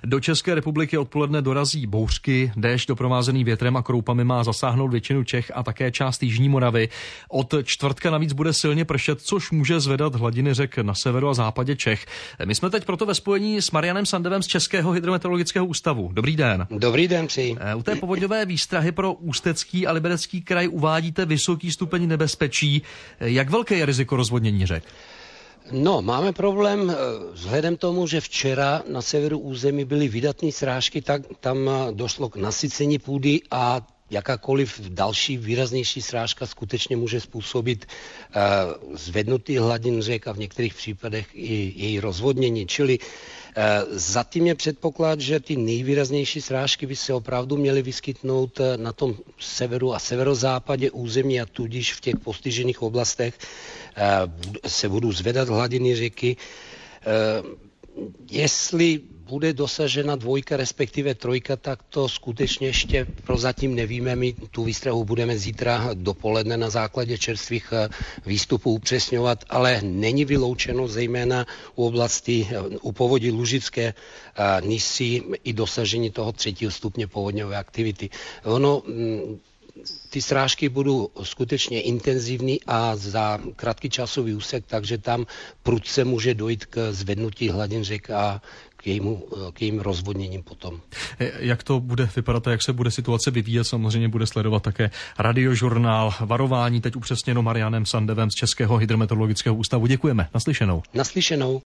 Do České republiky odpoledne dorazí bouřky, déšť doprovázený větrem a kroupami má zasáhnout většinu Čech a také část jižní Moravy. Od čtvrtka navíc bude silně pršet, což může zvedat hladiny řek na severu a západě Čech. My jsme teď proto ve spojení s Marianem Sandevem z Českého hydrometeorologického ústavu. Dobrý den. Dobrý den, přeji. U té povodňové výstrahy pro Ústecký a Liberecký kraj uvádíte vysoký stupeň nebezpečí. Jak velké je riziko rozvodnění řek? No, máme problém vzhledem tomu, že včera na severu území byly vydatné srážky, tak tam došlo k nasycení půdy a jakákoliv další výraznější srážka skutečně může způsobit zvednutý hladin řek a v některých případech i její rozvodnění. Čili zatím je předpoklad, že ty nejvýraznější srážky by se opravdu měly vyskytnout na tom severu a severozápadě území a tudíž v těch postižených oblastech se budou zvedat hladiny řeky. Jestli bude dosažena dvojka, respektive trojka, tak to skutečně ještě prozatím nevíme. My tu výstrahu budeme zítra dopoledne na základě čerstvých výstupů upřesňovat, ale není vyloučeno zejména u povodí Lužické Nisy i dosažení toho 3. stupně povodňové aktivity. Ty srážky budou skutečně intenzivní a za krátký časový úsek, takže tam prudce může dojít k zvednutí hladin řek a k jejím rozvodněním potom. Jak to bude vypadat a jak se bude situace vyvíjet, samozřejmě bude sledovat také radiožurnál Varování, teď upřesněno Marianem Sandevem z Českého hydrometeorologického ústavu. Děkujeme. Naslyšenou. Naslyšenou.